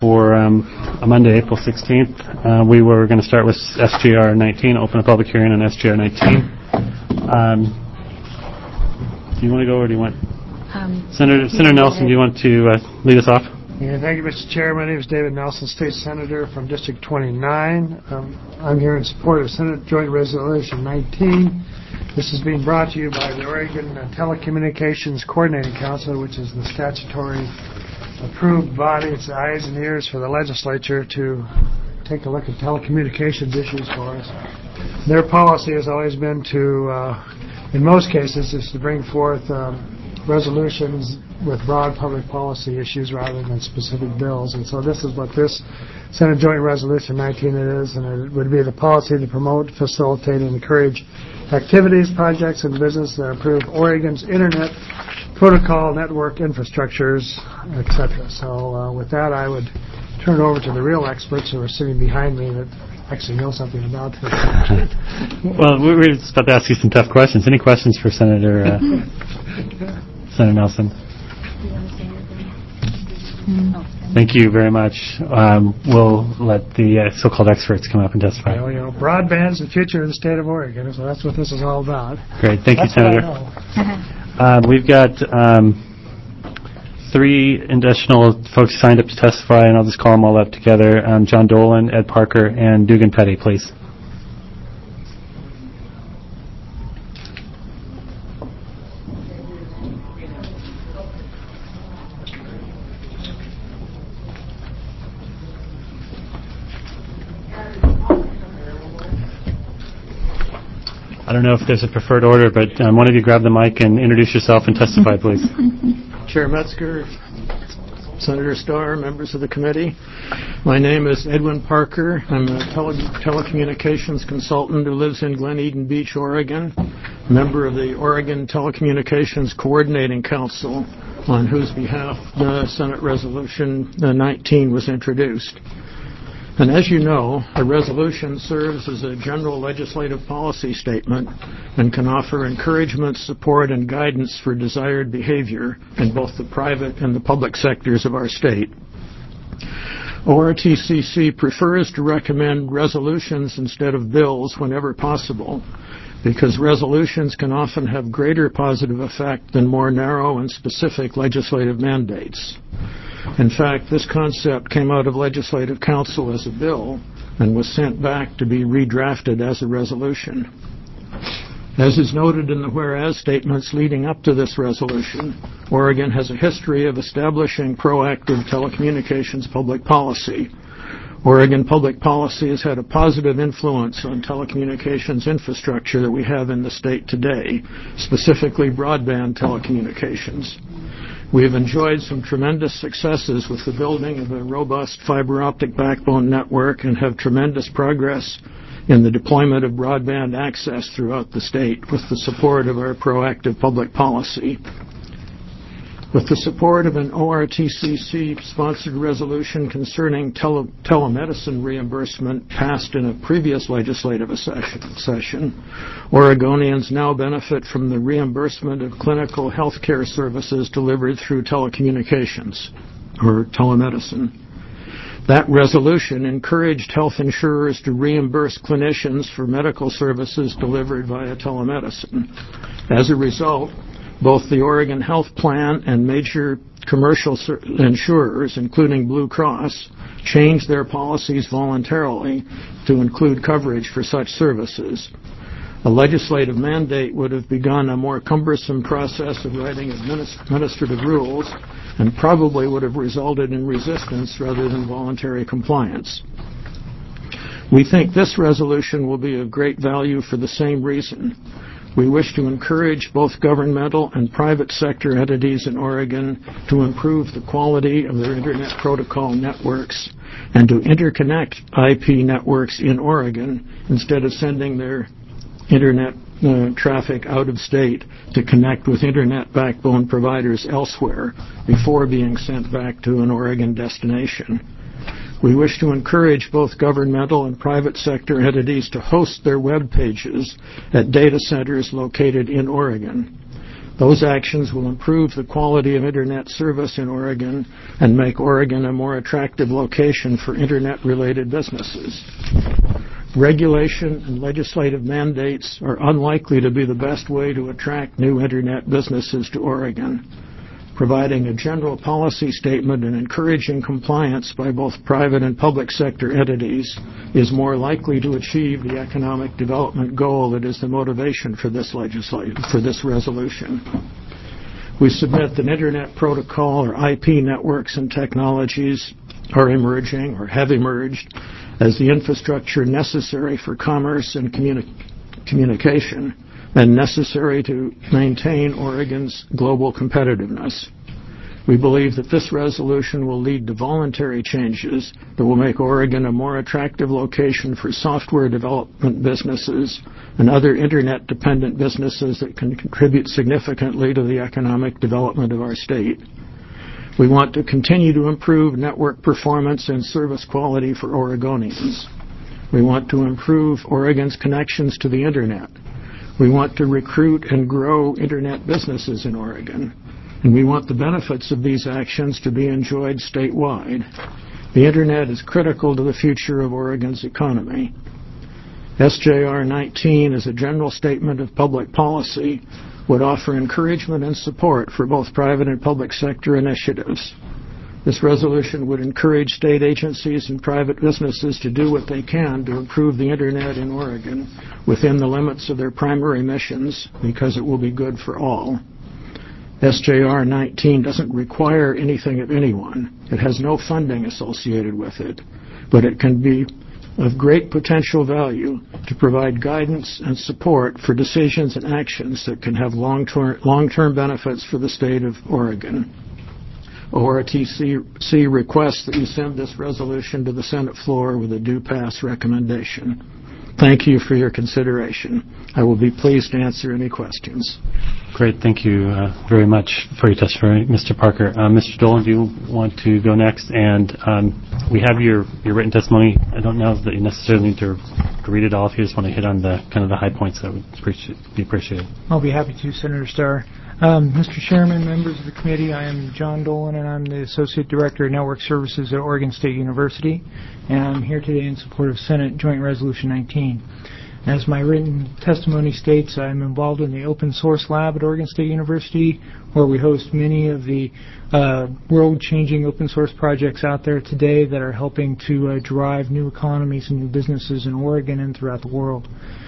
For a Monday, April 16th. We were going to start with SGR 19, open a public hearing on SGR 19. Do you want to go or do you want? Senator Nelson, do you want to lead us off? Yeah, thank you, Mr. Chair. My name is David Nelson, State Senator from District 29. I'm here in support of Senate Joint Resolution 19. This is being brought to you by the Oregon Telecommunications Coordinating Council, which is the statutory approved body. It's the eyes and ears for the legislature to take a look at telecommunications issues for us. Their policy has always been to, in most cases, is to bring forth resolutions with broad public policy issues rather than specific bills. And so this is what this Senate Joint Resolution 19 is, and it would be the policy to promote, facilitate, and encourage activities, projects, and business that improve Oregon's Internet protocol, network infrastructures, etc. So with that, I would turn it over to the real experts who are sitting behind me that actually know something about this. Well, we were just about to ask you some tough questions. Any questions for Senator Nelson? Thank you very much. We'll let the so-called experts come up and testify. Broadband's the future of the state of Oregon, so that's what this is all about. Great. Thank you, Senator. We've got 3 additional folks signed up to testify, and I'll just call them all up together. John Dolan, Ed Parker, and Dugan Petty, please. I don't know if there's a preferred order, but one of you grab the mic and introduce yourself and testify, please. Chair Metzger, Senator Starr, members of the committee. My name is Edwin Parker. I'm a telecommunications consultant who lives in Glen Eden Beach, Oregon, member of the Oregon Telecommunications Coordinating Council, on whose behalf the Senate Resolution 19 was introduced. And as you know, a resolution serves as a general legislative policy statement and can offer encouragement, support, and guidance for desired behavior in both the private and the public sectors of our state. ORTCC prefers to recommend resolutions instead of bills whenever possible, because resolutions can often have greater positive effect than more narrow and specific legislative mandates. In fact, this concept came out of Legislative Council as a bill and was sent back to be redrafted as a resolution. As is noted in the whereas statements leading up to this resolution, Oregon has a history of establishing proactive telecommunications public policy. Oregon public policy has had a positive influence on telecommunications infrastructure that we have in the state today, specifically broadband telecommunications. We have enjoyed some tremendous successes with the building of a robust fiber optic backbone network and have tremendous progress in the deployment of broadband access throughout the state with the support of our proactive public policy. With the support of an ORTCC-sponsored resolution concerning telemedicine reimbursement passed in a previous legislative session, Oregonians now benefit from the reimbursement of clinical health care services delivered through telecommunications, or telemedicine. That resolution encouraged health insurers to reimburse clinicians for medical services delivered via telemedicine. As a result, both the Oregon Health Plan and major commercial insurers, including Blue Cross, changed their policies voluntarily to include coverage for such services. A legislative mandate would have begun a more cumbersome process of writing administrative rules and probably would have resulted in resistance rather than voluntary compliance. We think this resolution will be of great value for the same reason. We wish to encourage both governmental and private sector entities in Oregon to improve the quality of their Internet protocol networks and to interconnect IP networks in Oregon instead of sending their Internet traffic out of state to connect with Internet backbone providers elsewhere before being sent back to an Oregon destination. We wish to encourage both governmental and private sector entities to host their web pages at data centers located in Oregon. Those actions will improve the quality of Internet service in Oregon and make Oregon a more attractive location for Internet-related businesses. Regulation and legislative mandates are unlikely to be the best way to attract new Internet businesses to Oregon. Providing a general policy statement and encouraging compliance by both private and public sector entities is more likely to achieve the economic development goal that is the motivation for this resolution. We submit that Internet protocol or IP networks and technologies are emerging or have emerged as the infrastructure necessary for commerce and communication and necessary to maintain Oregon's global competitiveness. We believe that this resolution will lead to voluntary changes that will make Oregon a more attractive location for software development businesses and other Internet-dependent businesses that can contribute significantly to the economic development of our state. We want to continue to improve network performance and service quality for Oregonians. We want to improve Oregon's connections to the Internet. We want to recruit and grow Internet businesses in Oregon. And we want the benefits of these actions to be enjoyed statewide. The Internet is critical to the future of Oregon's economy. SJR 19 is a general statement of public policy, would offer encouragement and support for both private and public sector initiatives. This resolution would encourage state agencies and private businesses to do what they can to improve the Internet in Oregon within the limits of their primary missions because it will be good for all. SJR 19 doesn't require anything of anyone. It has no funding associated with it, but it can be of great potential value to provide guidance and support for decisions and actions that can have long-term benefits for the state of Oregon. ORTC requests that you send this resolution to the Senate floor with a due pass recommendation. Thank you for your consideration. I will be pleased to answer any questions. Great. Thank you very much for your testimony, Mr. Parker. Mr. Dolan, do you want to go next? And we have your written testimony. I don't know that you necessarily need to read it all. If you just want to hit on the kind of the high points, that would be appreciated. I'll be happy to, Senator Starr. Mr. Chairman, members of the committee, I am John Dolan, and I'm the Associate Director of Network Services at Oregon State University, and I'm here today in support of Senate Joint Resolution 19. As my written testimony states, I'm involved in the Open Source Lab at Oregon State University, where we host many of the world-changing open source projects out there today that are helping to drive new economies and new businesses in Oregon and throughout the world.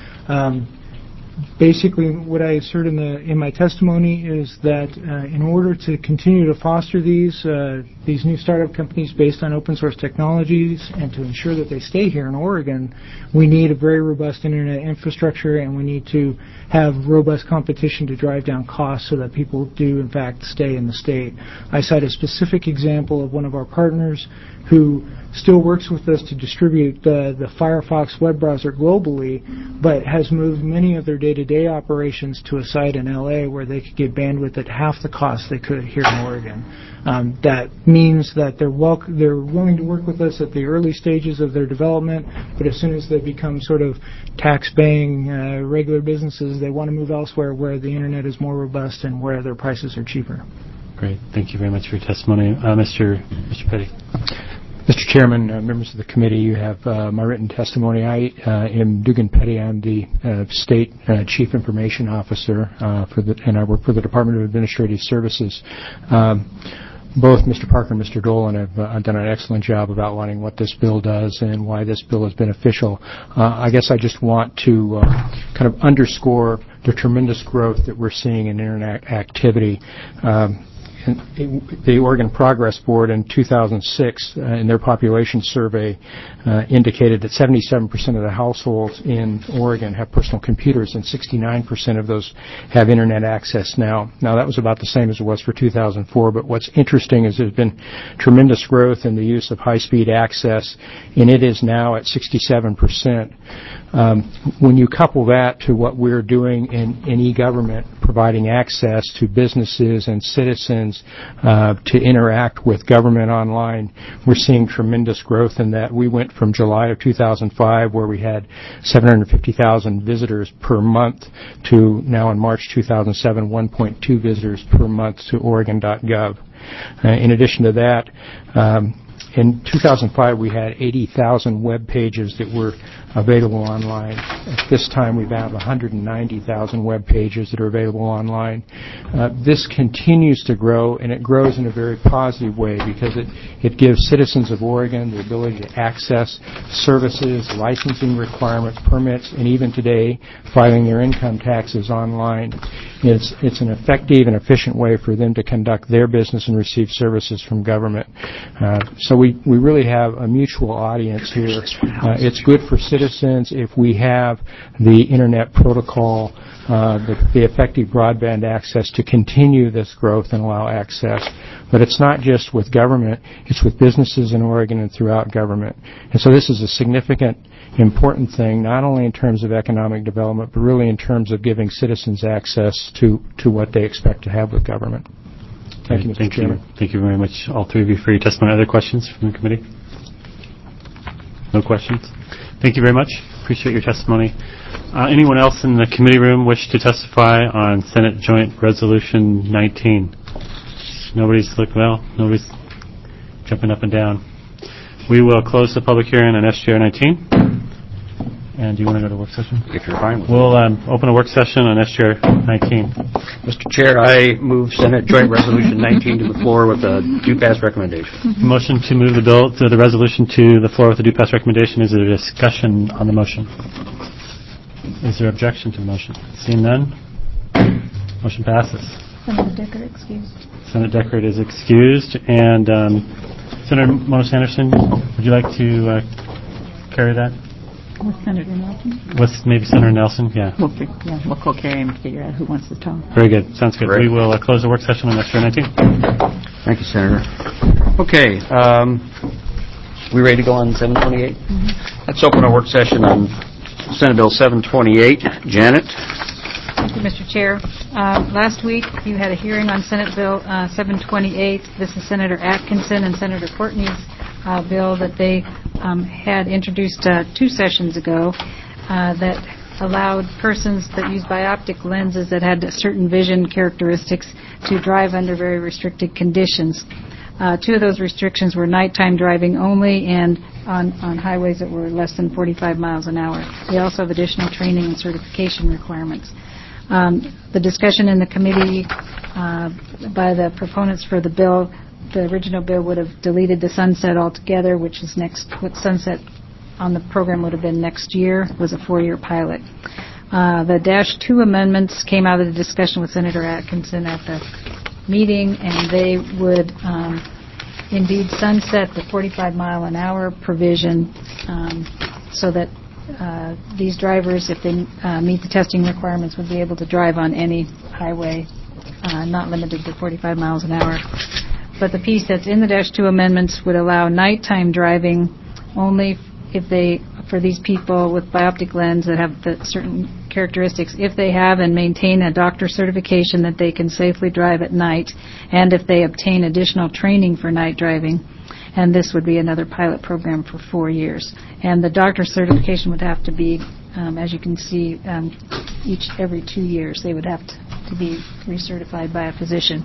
Basically, what I assert in my testimony is that in order to continue to foster these new startup companies based on open source technologies and to ensure that they stay here in Oregon, we need a very robust Internet infrastructure, and we need to have robust competition to drive down costs so that people do, in fact, stay in the state. I cite a specific example of one of our partners who still works with us to distribute the Firefox web browser globally, but has moved many of their day-to-day operations to a site in LA where they could get bandwidth at half the cost they could here in Oregon. That means that they're willing to work with us at the early stages of their development, but as soon as they become sort of tax-paying regular businesses, they want to move elsewhere where the Internet is more robust and where their prices are cheaper. Great. Thank you very much for your testimony. Mr. Petty. Mr. Chairman, members of the committee, you have my written testimony. I am Dugan Petty. I'm the State Chief Information Officer, and I work for the Department of Administrative Services. Both Mr. Parker and Mr. Dolan have done an excellent job of outlining what this bill does and why this bill is beneficial. I guess I just want to kind of underscore the tremendous growth that we're seeing in Internet activity. The Oregon Progress Board in 2006, in their population survey, indicated that 77% of the households in Oregon have personal computers, and 69% of those have Internet access now. Now, that was about the same as it was for 2004, but what's interesting is there's been tremendous growth in the use of high-speed access, and it is now at 67%. When you couple that to what we're doing in e-government, providing access to businesses and citizens citizens to interact with government online. We're seeing tremendous growth in that. We went from July of 2005, where we had 750,000 visitors per month, to now in March 2007, 1.2 visitors per month to Oregon.gov. In addition to that, in 2005, we had 80,000 web pages that were available online. At this time, we have 190,000 web pages that are available online. This continues to grow, and it grows in a very positive way because it gives citizens of Oregon the ability to access services, licensing requirements, permits, and even today, filing their income taxes online. It's an effective and efficient way for them to conduct their business and receive services from government. So we really have a mutual audience here. It's good for citizens if we have the Internet protocol, the effective broadband access to continue this growth and allow access. But it's not just with government, it's with businesses in Oregon and throughout government. And so this is a significant, important thing, not only in terms of economic development, but really in terms of giving citizens access to what they expect to have with government. Thank you, Mr. Chairman. Thank you very much, all three of you, for your testimony. Other questions from the committee? No questions? Thank you very much. Appreciate your testimony. Anyone else in the committee room wish to testify on Senate Joint Resolution 19? Nobody's looking well? Nobody's jumping up and down? We will close the public hearing on SJR 19. And do you want to go to work session? If you're fine with it. We'll open a work session on SJR 19. Mr. Chair, I move Senate Joint Resolution 19 to the floor with a due pass recommendation. Motion to move the bill to the resolution to the floor with a due pass recommendation. Is there a discussion on the motion? Is there objection to the motion? Seeing none, motion passes. Senator Deckard excused. Senator Deckard is excused. And Senator Monos-Anderson, would you like to carry that? With Senator Nelson? With maybe Senator Nelson, yeah. We'll co-carry him to figure out who wants to talk. Very good. Sounds good. Great. We will close the work session on SJR 19. Thank you, Senator. Okay. We ready to go on 728? Mm-hmm. Let's open our work session on Senate Bill 728. Janet? Thank you, Mr. Chair. Last week, you had a hearing on Senate Bill 728. This is Senator Atkinson and Senator Courtney's bill that they had introduced 2 sessions ago that allowed persons that use bioptic lenses that had certain vision characteristics to drive under very restricted conditions. 2 of those restrictions were nighttime driving only and on highways that were less than 45 miles an hour. They also have additional training and certification requirements. The discussion in the committee by the proponents for the bill, the original bill would have deleted the sunset altogether, which is what sunset on the program would have been next year, was a 4-year pilot. The -2 amendments came out of the discussion with Senator Atkinson at the meeting, and they would indeed sunset the 45-mile-an-hour provision so that these drivers, if they meet the testing requirements, would be able to drive on any highway, not limited to 45 miles an hour. But the piece that's in the -2 amendments would allow nighttime driving only for these people with bioptic lens that have the certain characteristics, if they have and maintain a doctor certification that they can safely drive at night, and if they obtain additional training for night driving. And this would be another pilot program for 4 years. And the doctor certification would have to be, as you can see, every 2 years they would have to be recertified by a physician.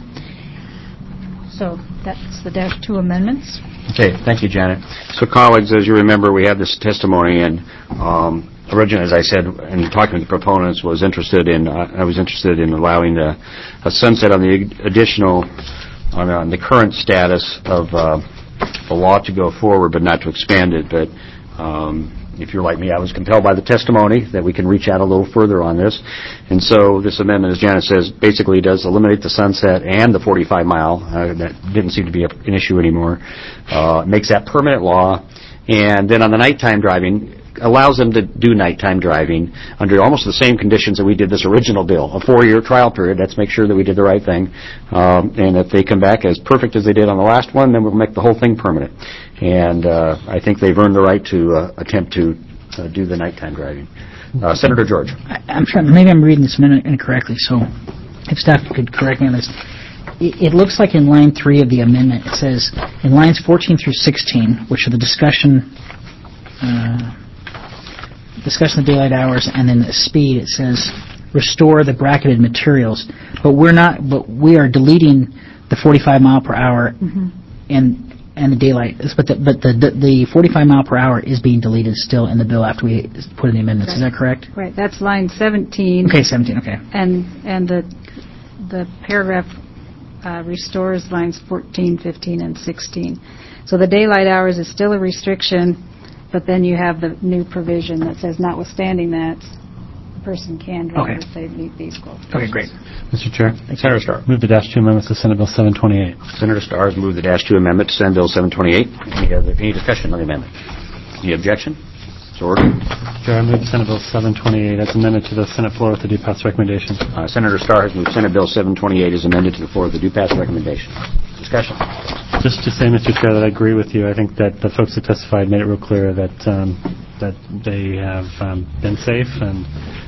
So that's the -2 amendments. Okay, thank you, Janet. So, colleagues, as you remember, we had this testimony, and originally, as I said, in talking to the proponents, I was interested in allowing a sunset on the additional, on the current status of the law to go forward, but not to expand it. But if you're like me, I was compelled by the testimony that we can reach out a little further on this. And so this amendment, as Janet says, basically does eliminate the sunset and the 45-mile. That didn't seem to be an issue anymore. Makes that permanent law. And then on the nighttime driving, allows them to do nighttime driving under almost the same conditions that we did this original bill, a 4-year trial period. Let's make sure that we did the right thing. And if they come back as perfect as they did on the last one, then we'll make the whole thing permanent. And I think they've earned the right to attempt to do the nighttime driving. Senator George. I'm trying. Maybe I'm reading this incorrectly, so if staff could correct me on this. it looks like in line 3 of the amendment, it says in lines 14 through 16, which are the discussion of daylight hours, and then the speed, it says restore the bracketed materials. But we are deleting the 45 mile per hour and the daylight. But the 45 mile per hour is being deleted still in the bill after we put in the amendments. Is that correct? Right. That's line 17. Okay, 17. Okay. And the paragraph restores lines 14, 15, and 16. So the daylight hours is still a restriction, but then you have the new provision that says, notwithstanding that, the person can drive if they meet these qualifications. Okay, great. Mr. Chair. Senator Starr. Move the Dash 2 amendments to Senate Bill 728. Senator Starr has moved the Dash 2 amendment to Senate Bill 728. Any discussion on the amendment? Any objection? So ordered. Chair, I move Senate Bill 728 as amended to the Senate floor with the due pass recommendation. Senator Starr has moved Senate Bill 728 as amended to the floor with the due pass recommendation. Discussion. Just to say, Mr. Chair, that I agree with you. I think that the folks that testified made it real clear that that they have been safe, and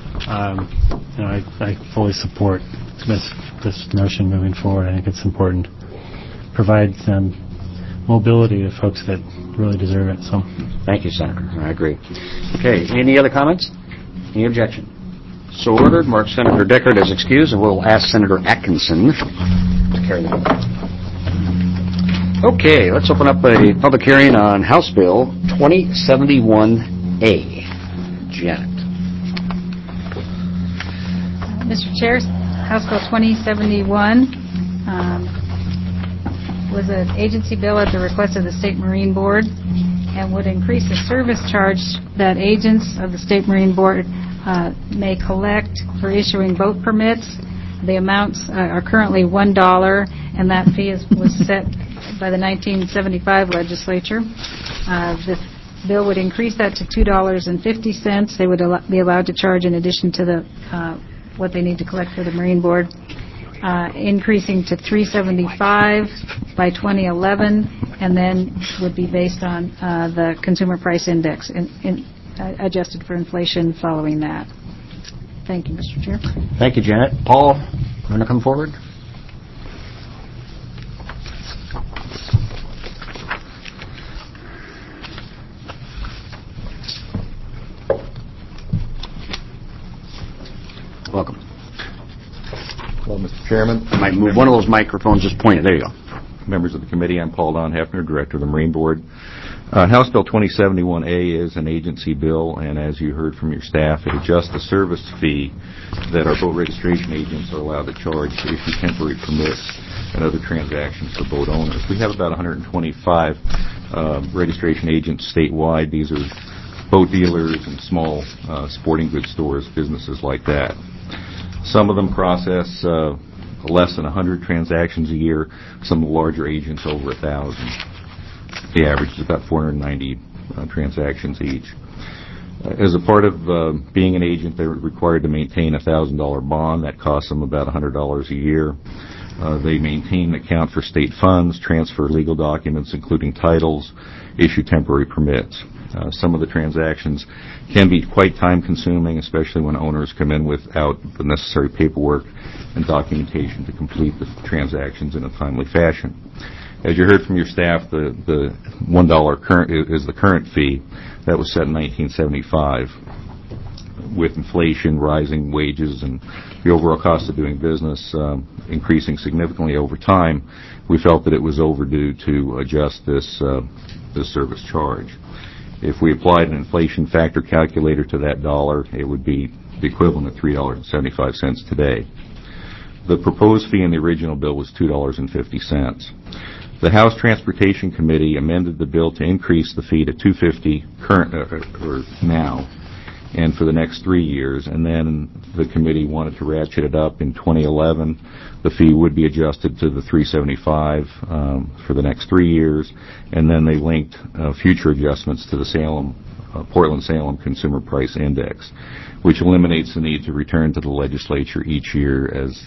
I fully support this notion moving forward. I think it's important. Provides mobility to folks that really deserve it. So, thank you, Senator. I agree. Okay. Any other comments? Any objection? So ordered. Mark Senator Deckard as excused, and we'll ask Senator Atkinson to carry the bill. Okay, let's open up a public hearing on House Bill 2071A. Janet. Mr. Chair, House Bill 2071 was an agency bill at the request of the State Marine Board and would increase the service charge that agents of the State Marine Board may collect for issuing boat permits. The amounts are currently $1, and that fee was set by the 1975 legislature. The bill would increase that to $2.50. They would be allowed to charge in addition to the what they need to collect for the Marine Board, increasing to $3.75 by 2011, and then would be based on the Consumer Price Index, adjusted for inflation following that. Thank you, Mr. Chair. Thank you, Janet. Paul, you want to come forward? Welcome. Hello, Mr. Chairman. I might move one of those microphones, just point it. There you go. Members of the committee, I'm Paul Don Hefner, Director of the Marine Board. House Bill 2071A is an agency bill, and as you heard from your staff, it adjusts the service fee that our boat registration agents are allowed to charge to issue temporary permits and other transactions for boat owners. We have about 125 registration agents statewide. These are boat dealers and small sporting goods stores, businesses like that. Some of them process less than 100 transactions a year. Some of the larger agents over 1,000. The average is about 490 transactions each. As a part of being an agent, they're required to maintain a $1,000 bond. That costs them about $100 a year. They maintain an account for state funds, transfer legal documents, including titles, issue temporary permits. Some of the transactions can be quite time-consuming, especially when owners come in without the necessary paperwork and documentation to complete the transactions in a timely fashion. As you heard from your staff, the $1 current is the current fee that was set in 1975. With inflation, rising wages, and the overall cost of doing business increasing significantly over time, we felt that it was overdue to adjust this service charge. If we applied an inflation factor calculator to that dollar, it would be the equivalent of $3.75 today. The proposed fee in the original bill was $2.50. The House Transportation Committee amended the bill to increase the fee to $2.50 now, and for the next 3 years, and then the committee wanted to ratchet it up in 2011. The fee would be adjusted to the $3.75 for the next 3 years, and then they linked future adjustments to the Portland-Salem Consumer Price Index, which eliminates the need to return to the legislature each year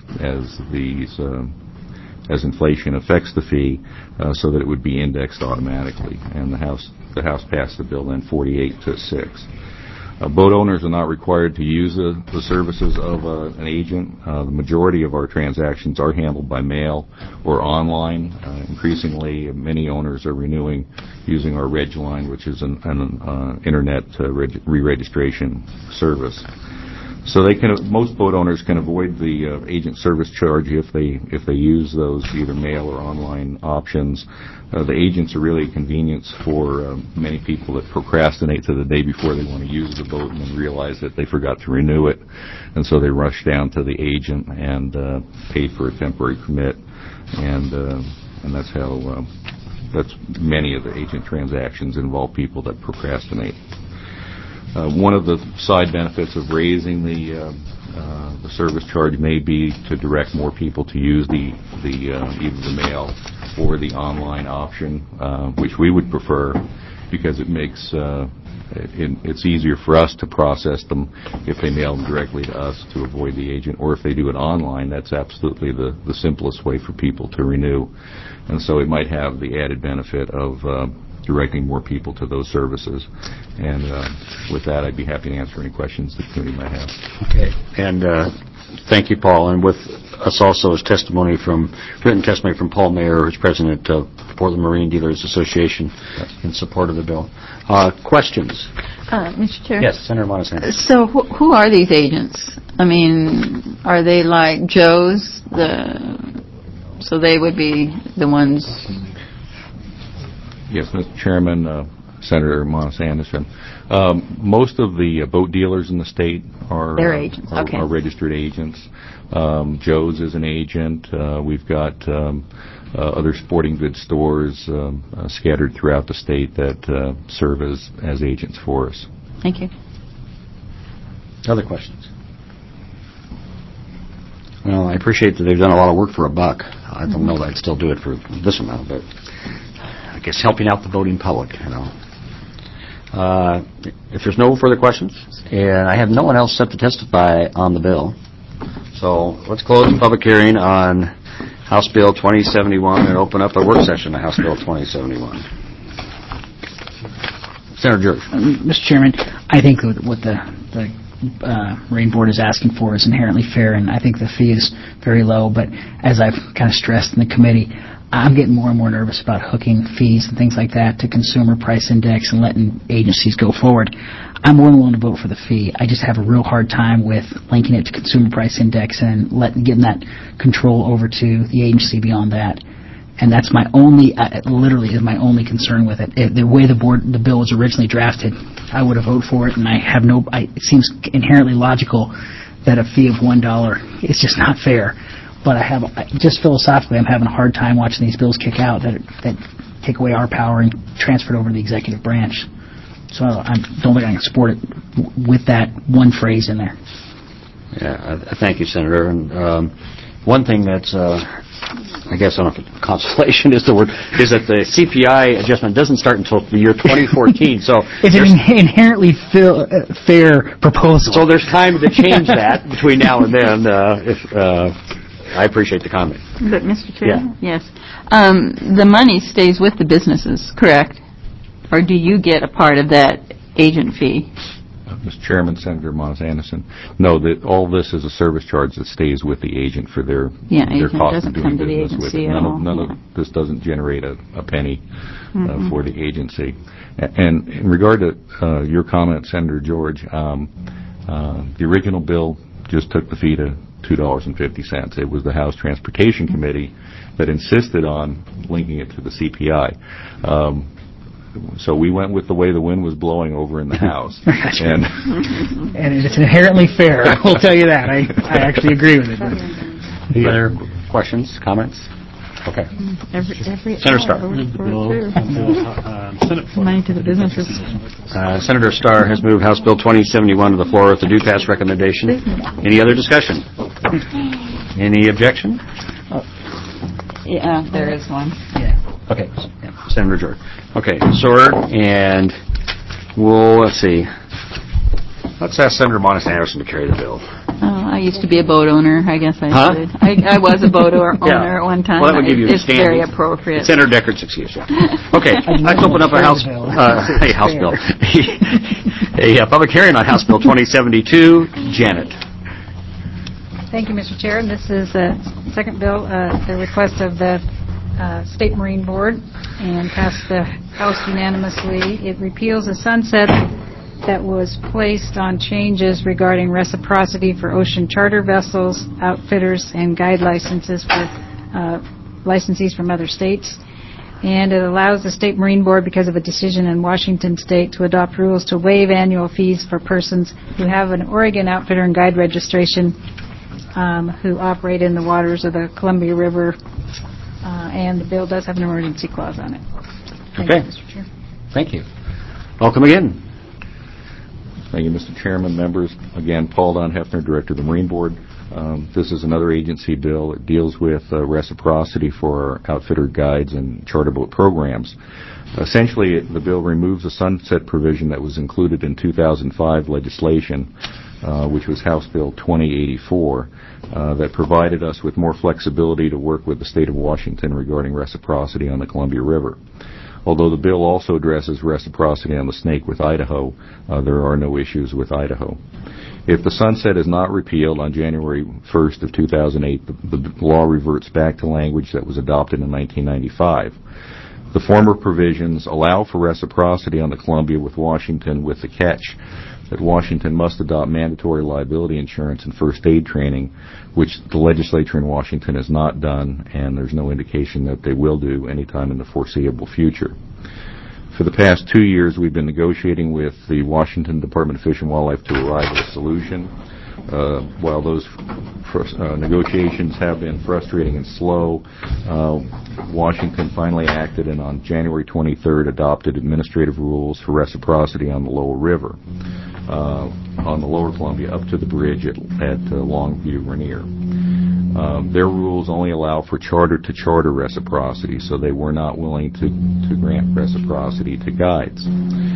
as inflation affects the fee, so that it would be indexed automatically. And the House passed the bill then 48-6. Boat owners are not required to use the services of an agent. The majority of our transactions are handled by mail or online. Increasingly, many owners are renewing using our RegLine, which is an internet re-registration service. So most boat owners can avoid the agent service charge if they use those either mail or online options. The agents are really a convenience for many people that procrastinate to the day before they want to use the boat and then realize that they forgot to renew it, and so they rush down to the agent and pay for a temporary permit, and that's how that's many of the agent transactions involve people that procrastinate. One of the side benefits of raising the service charge may be to direct more people to use either the mail or the online option, which we would prefer because it makes it's easier for us to process them if they mail them directly to us to avoid the agent, or if they do it online. That's absolutely the simplest way for people to renew, and so it might have the added benefit of directing more people to those services. And with that, I'd be happy to answer any questions the committee might have. Okay. And thank you, Paul. And with us also is written testimony from Paul Mayer, who's president of the Portland Marine Dealers Association, in support of the bill. Questions? Mr. Chair? Yes, Senator Montesano. So who are these agents? I mean, are they like Joe's? So they would be the ones... Yes, Mr. Chairman, Senator Montesano. Most of the boat dealers in the state are agents. Okay. Are registered agents. Joe's is an agent. We've got other sporting goods stores scattered throughout the state that serve as agents for us. Thank you. Other questions? Well, I appreciate that they've done a lot of work for a buck. I don't know that I'd still do it for this amount, but I guess helping out the voting public, If there's no further questions, and I have no one else set to testify on the bill, so let's close the public hearing on House Bill 2071 and open up a work session on House Bill 2071. Senator George. Mr. Chairman, I think what the Marine Board is asking for is inherently fair, and I think the fee is very low, but as I've kind of stressed in the committee, I'm getting more and more nervous about hooking fees and things like that to consumer price index and letting agencies go forward. I'm more than willing to vote for the fee. I just have a real hard time with linking it to consumer price index and getting that control over to the agency beyond that. And that's my only, literally is my only concern with it. The way the bill was originally drafted, I would have voted for it, and it seems inherently logical that a fee of $1 is just not fair. But just philosophically, I'm having a hard time watching these bills kick out that take away our power and transfer it over to the executive branch. So I don't think I can support it with that one phrase in there. Yeah, thank you, Senator. And one thing that's, I guess, I don't know if consolation is the word, is that the CPI adjustment doesn't start until the year 2014. So it's an inherently fair proposal. So there's time to change that between now and then. I appreciate the comment. But, Mr. Chair, yes. The money stays with the businesses, correct? Or do you get a part of that agent fee? Mr. Chairman, Senator Montesano. No, all this is a service charge that stays with the agent for their cost of doing business with it. None of this doesn't generate a penny for the agency. And in regard to your comment, Senator George, the original bill just took the fee to $2.50. It was the House Transportation Committee that insisted on linking it to the CPI. So we went with the way the wind was blowing over in the House. And it's inherently fair, I will tell you that. I actually agree with it. Any other questions, comments? Okay. Senator Starr. Money to the businesses. Senator Starr has moved House Bill 2071 to the floor with the do pass recommendation. Any other discussion? Any objection? Yeah, there is one. Yeah. Okay. Senator George. Okay, sword, and let's see. Let's ask Senator Montesano to carry the bill. I used to be a boat owner, I guess I Huh? should. I was a boat owner Yeah. at one time. Well, that would give you the It's very standing. appropriate. Senator Deckert's excuse. Okay, let's open up a House bill. A public hearing on House Bill 2072. Janet. Thank you, Mr. Chair. This is the second bill, the request of the State Marine Board, and passed the House unanimously. It repeals a sunset that was placed on changes regarding reciprocity for ocean charter vessels, outfitters, and guide licenses for licensees from other states. And it allows the State Marine Board, because of a decision in Washington State, to adopt rules to waive annual fees for persons who have an Oregon outfitter and guide registration who operate in the waters of the Columbia River, and the bill does have an emergency clause on it. Thank you, Mr. Chair. Thank you. Welcome again. Thank you, Mr. Chairman, members. Again, Paul Don Hefner, Director of the Marine Board. This is another agency bill. It deals with reciprocity for our outfitter guides and charter boat programs. Essentially, the bill removes a sunset provision that was included in 2005 legislation, which was House Bill 2084, that provided us with more flexibility to work with the state of Washington regarding reciprocity on the Columbia River. Although the bill also addresses reciprocity on the Snake with Idaho, there are no issues with Idaho. If the sunset is not repealed on January 1st of 2008, the law reverts back to language that was adopted in 1995. The former provisions allow for reciprocity on the Columbia with Washington, with the catch that Washington must adopt mandatory liability insurance and first aid training, which the legislature in Washington has not done, and there's no indication that they will do anytime in the foreseeable future. For the past 2 years, we've been negotiating with the Washington Department of Fish and Wildlife to arrive at a solution. While those negotiations have been frustrating and slow, Washington finally acted and on January 23rd adopted administrative rules for reciprocity on the lower river, on the lower Columbia up to the bridge at Longview Rainier. Their rules only allow for charter-to-charter reciprocity, so they were not willing to grant reciprocity to guides.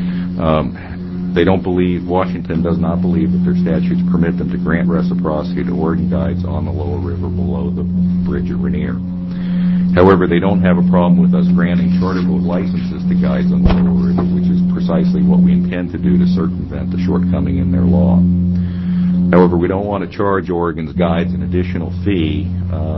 Washington does not believe that their statutes permit them to grant reciprocity to Oregon guides on the lower river below the bridge at Rainier. However, they don't have a problem with us granting charter boat licenses to guides on the lower river, which is precisely what we intend to do to circumvent the shortcoming in their law. However, we don't want to charge Oregon's guides an additional fee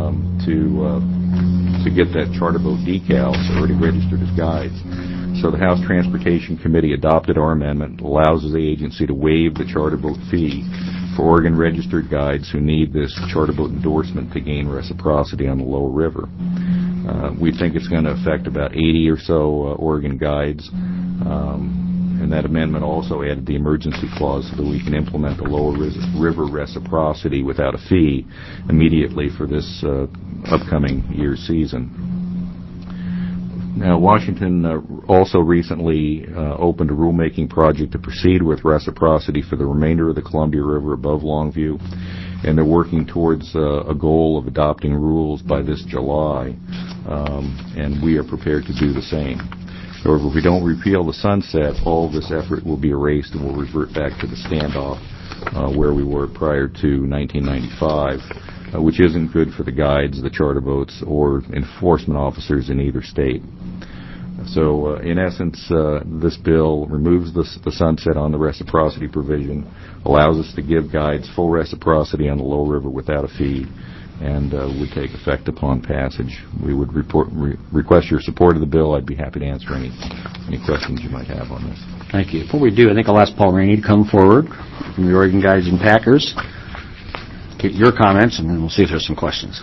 to get that charter boat decal already registered as guides. So the House Transportation Committee adopted our amendment that allows the agency to waive the charter boat fee for Oregon registered guides who need this charter boat endorsement to gain reciprocity on the lower river. We think it's going to affect about 80 or so Oregon guides, and that amendment also added the emergency clause so that we can implement the lower river reciprocity without a fee immediately for this upcoming year's season. Now, Washington also recently opened a rulemaking project to proceed with reciprocity for the remainder of the Columbia River above Longview, and they're working towards a goal of adopting rules by this July, and we are prepared to do the same. However, if we don't repeal the sunset, all of this effort will be erased and we'll revert back to the standoff where we were prior to 1995, which isn't good for the guides, the charter boats, or enforcement officers in either state. So, in essence, this bill removes the sunset on the reciprocity provision, allows us to give guides full reciprocity on the lower river without a fee, and would take effect upon passage. We would request your support of the bill. I'd be happy to answer any questions you might have on this. Thank you. Before we do, I think I'll ask Paul Rainey to come forward from the Oregon Guides and Packers. Get your comments, and then we'll see if there's some questions.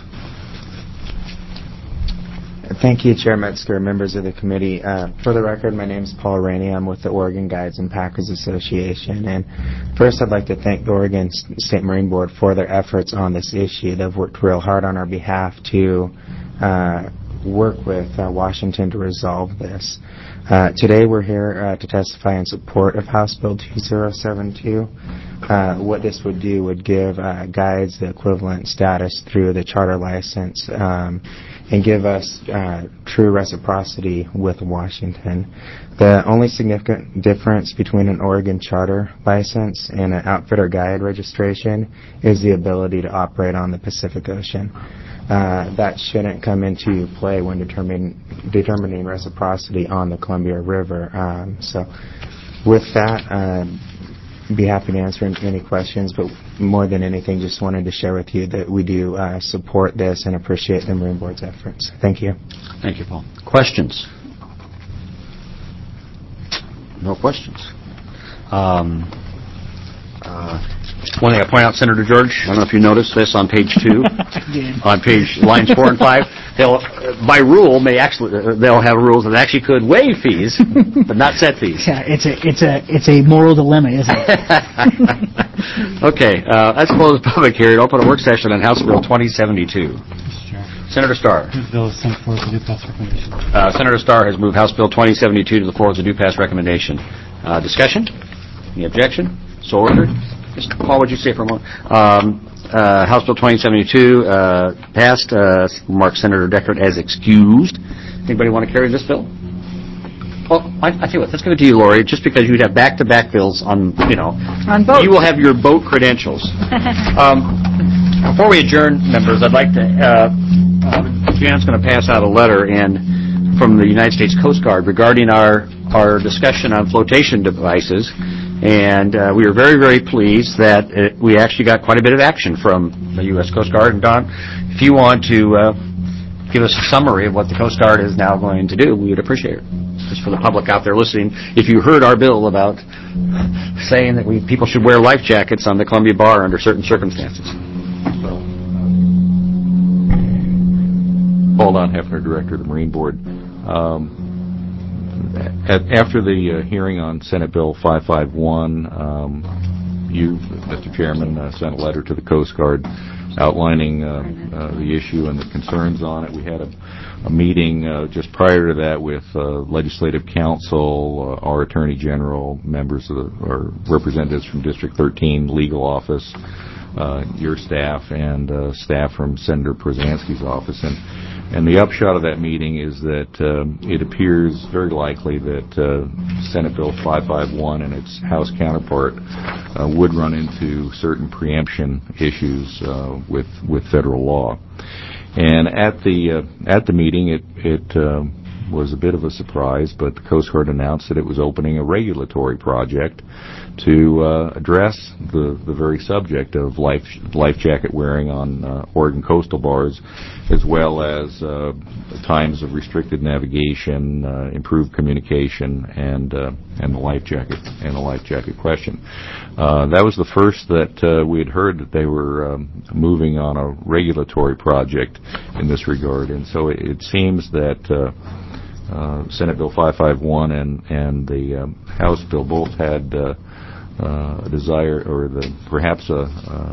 Thank you, Chair Metzger, members of the committee. For the record, my name is Paul Rainey. I'm with the Oregon Guides and Packers Association. And first, I'd like to thank the Oregon State Marine Board for their efforts on this issue. They've worked real hard on our behalf to work with Washington to resolve this. Today we're here to testify in support of House Bill 2072. What this would do would give guides the equivalent status through the charter license and give us true reciprocity with Washington. The only significant difference between an Oregon charter license and an outfitter guide registration is the ability to operate on the Pacific Ocean. That shouldn't come into play when determining reciprocity on the Columbia River. So with that, be happy to answer any questions, but more than anything, just wanted to share with you that we do support this and appreciate the Marine Board's efforts. Thank you. Thank you, Paul. Questions? No questions. One thing I point out, Senator George, I don't know if you noticed this on page 2, on lines 4 and 5. They'll, by rule, they'll have rules that actually could waive fees, but not set fees. Yeah, it's a moral dilemma, isn't it? Okay, let's close the public hearing. Open a work session on House Bill 2072. Senator Starr. This bill is sent forward to due pass recommendation. Senator Starr has moved House Bill 2072 to the floor as a due pass recommendation. Discussion? Any objection? So ordered. Paul, would you say for a moment? House Bill 2072 passed. Mark Senator Deckard as excused. Anybody want to carry this bill? Well, I tell you what, let's give it to you, Lori, just because you'd have back-to-back bills on, on boats. You will have your boat credentials. Before we adjourn, members, I'd like to, Jan's going to pass out a letter from the United States Coast Guard regarding our discussion on flotation devices. And we were very, very pleased that we actually got quite a bit of action from the U.S. Coast Guard. And Don, if you want to give us a summary of what the Coast Guard is now going to do, we would appreciate it. Just for the public out there listening, if you heard our bill about saying that people should wear life jackets on the Columbia Bar under certain circumstances. So, Paul Don Hefner, Director of the Marine Board. After the hearing on Senate Bill 551, you, Mr. Chairman, sent a letter to the Coast Guard outlining the issue and the concerns on it. We had a meeting just prior to that with Legislative Council, our Attorney General, members of our representatives from District 13 Legal Office, your staff, and staff from Senator Przanski's office. And the upshot of that meeting is that it appears very likely that Senate Bill 551 and its House counterpart would run into certain preemption issues with federal law. And at the meeting, it was a bit of a surprise, but the Coast Guard announced that it was opening a regulatory project to address the very subject of life jacket wearing on Oregon coastal bars, as well as times of restricted navigation, improved communication, and the life jacket question. That was the first that we had heard that they were moving on a regulatory project in this regard, and so it seems that Senate Bill 551 and the House bill both had a desire, or perhaps a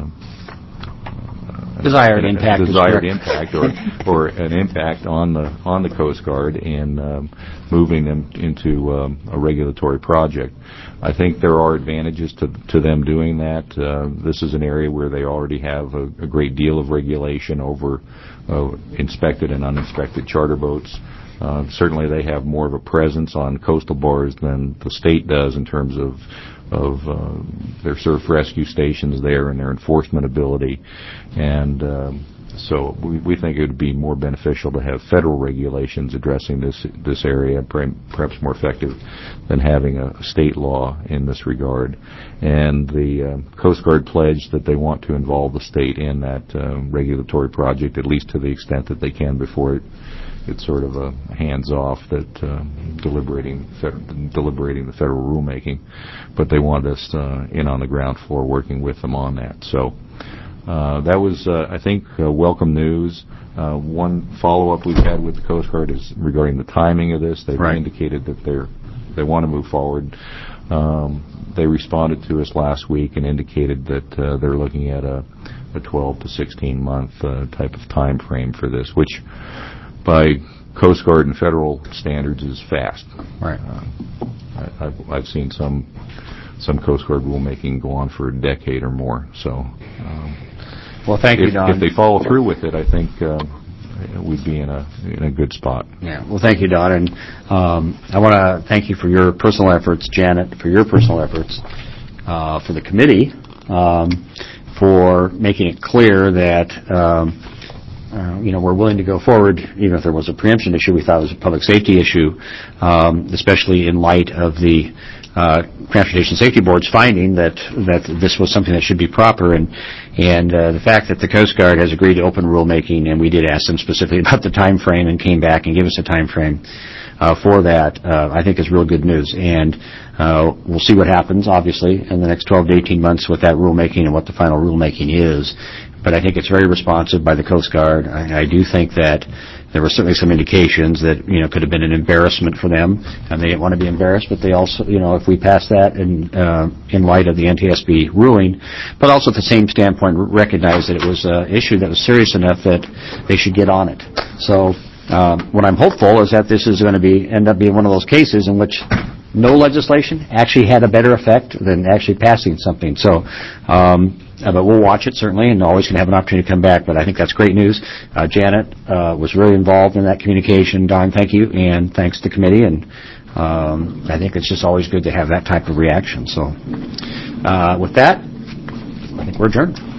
desired impact, or an impact on the Coast Guard in moving them into a regulatory project. I think there are advantages to them doing that. This is an area where they already have a great deal of regulation over inspected and uninspected charter boats. Certainly they have more of a presence on coastal bars than the state does in terms of their surf rescue stations there and their enforcement ability. And so we think it would be more beneficial to have federal regulations addressing this area, perhaps more effective than having a state law in this regard. And the Coast Guard pledged that they want to involve the state in that regulatory project, at least to the extent that they can before it's sort of a hands-off that deliberating the federal rulemaking, but they want us in on the ground floor working with them on that. So that was, I think, welcome news. One follow-up we've had with the Coast Guard is regarding the timing of this. They've indicated that they want to move forward. They responded to us last week and indicated that they're looking at a 12 to 16 month type of time frame for this, which by Coast Guard and federal standards is fast. Right. I've seen some Coast Guard rulemaking go on for a decade or more. So, well, thank you, Don. If they follow through with it, I think we'd be in a good spot. Yeah. Well, thank you, Don, and I want to thank you for your personal efforts, Janet, for your personal efforts, for the committee, for making it clear that. We're willing to go forward, even if there was a preemption issue. We thought it was a public safety issue, especially in light of the Transportation Safety Board's finding that this was something that should be proper, and the fact that the Coast Guard has agreed to open rulemaking, and we did ask them specifically about the time frame and came back and gave us a time frame for that, I think is real good news. And we'll see what happens, obviously, in the next 12 to 18 months with that rulemaking and what the final rulemaking is. But I think it's very responsive by the Coast Guard. I do think that there were certainly some indications that, could have been an embarrassment for them, and they didn't want to be embarrassed, but they also, if we pass that in light of the NTSB ruling, but also at the same standpoint recognize that it was an issue that was serious enough that they should get on it. So what I'm hopeful is that this is going to end up being one of those cases in which no legislation actually had a better effect than actually passing something. So, but we'll watch it, certainly, and always can have an opportunity to come back. But I think that's great news. Janet was really involved in that communication. Don, thank you, and thanks to the committee. And I think it's just always good to have that type of reaction. So with that, I think we're adjourned.